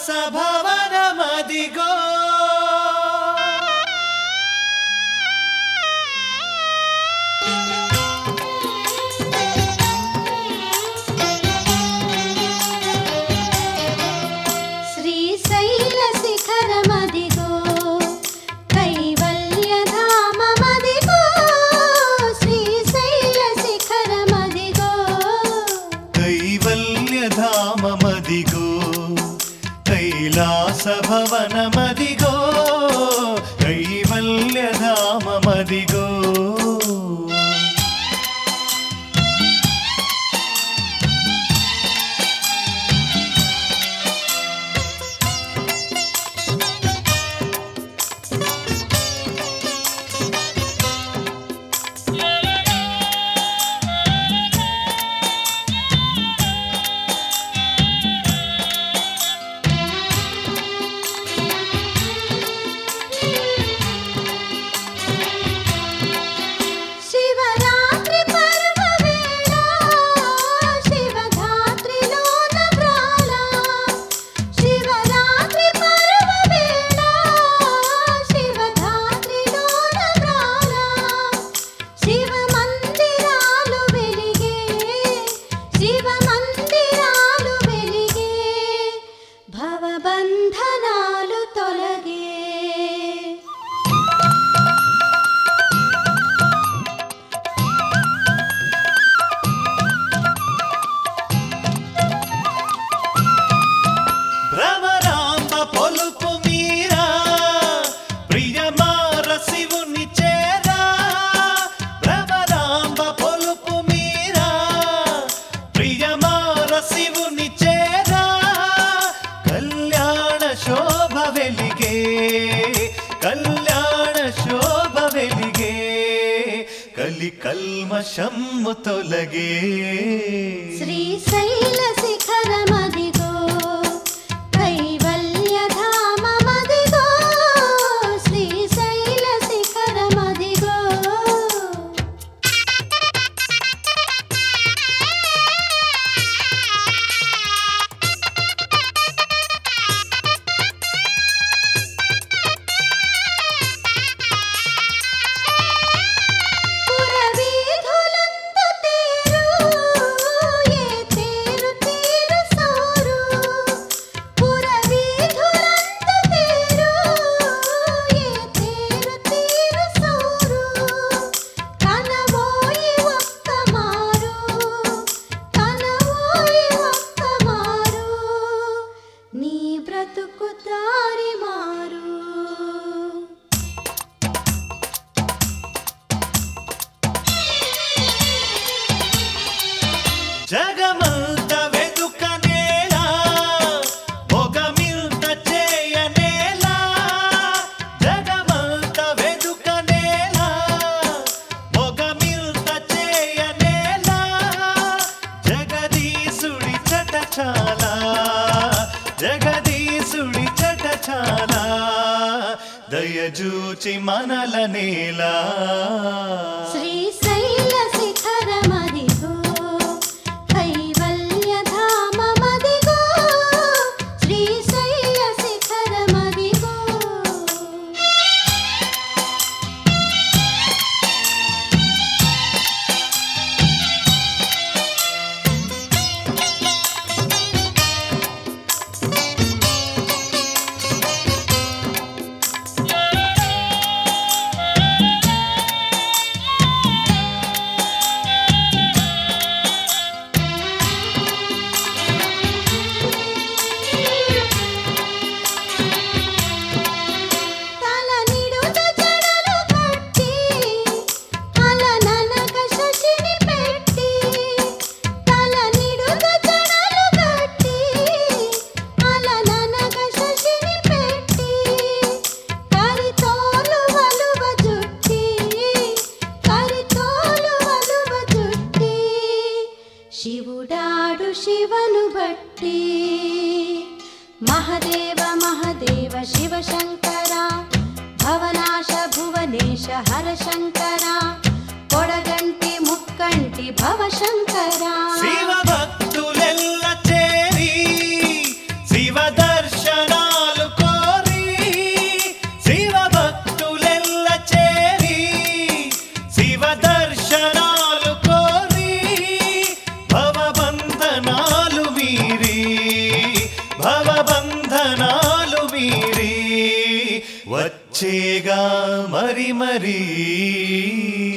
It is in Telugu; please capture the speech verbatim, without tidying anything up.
కైలాసభవనమదిగో శ్రీశైల శిఖరమదిగో కైవల్యధామమదిగో శ్రీశైల శిఖరమదిగో కైవల్యధామమదిగో కైలాసభవనమదిగో కైవల్యధామమదిగో శివరాత్రి పర్వవేళ శివధాత్రిలోన ప్రాణ శివరాత్రి పర్వవేళ శివధాత్రిలోన ప్రాణ శివ మందిరాలు వెలిగే శివ మందిరాలు వెలిగే భవబంధనాలు తొలగే భ్రమరాంబ పొలుపు మీరా ప్రియమార శివుని చేరా భ్రమరాంబ పొలుపు మీరా ప్రియమార శివుని చేరా కళ్యాణ శోభ వెలిగే కళ్యాణ శోభ వెలిగే కలి కల్మషమ్ము తొలగే శ్రీశైల శిఖరమదిగో కైవల్యధామమదిగో శ్రీశైల శిఖరమదిగో పురవీధులందు తేరు ఏ తేరు తీరు సోరు పురవీధులందు తేరు ఏ తేరు తీరు సోరు కనబోయి ఒక్క మారు కనబోయి ఒక్క మారు నీ బ్రతుకు దారి మారు జగమంత వెదుకనేలా మొగమింత చేయనేలా జగమంత వెదుకనేలా మొగమింత చేయనేలా జగదీశుడి చట చాలా జగదీశుడి చట చాలా దయజూచి మనల నేలా శ్రీశైల శిఖరమదిగో కైవల్యధామమదిగో శ్రీశైల శిఖరమదిగో తల నిడుత జడలు కట్టి అలననగ శశిని పెట్టి తల నిడుత జడలు కట్టి అలననగ శశిని పెట్టి కరితోలు వలువ జుట్టి కరితోలు వలువ జుట్టి శివుడాడు శివను బట్టి మహదేవ మహదేవ శివ శంకర భవనాశ భువనేశ హర శంకర కొడగంటి ముక్కంటి భవ శంకర శివ భక్తులెల్ల చేరి శివ దర్శన వచ్చేగా మరి మరి